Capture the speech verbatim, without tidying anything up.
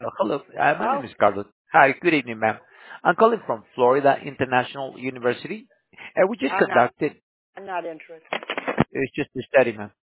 Uh, Hello, uh, my name Hello? is Carlos. Hi, good evening, ma'am. I'm calling from Florida International University, and we just I'm not. conducted, I'm not interested. it's just a study, ma'am.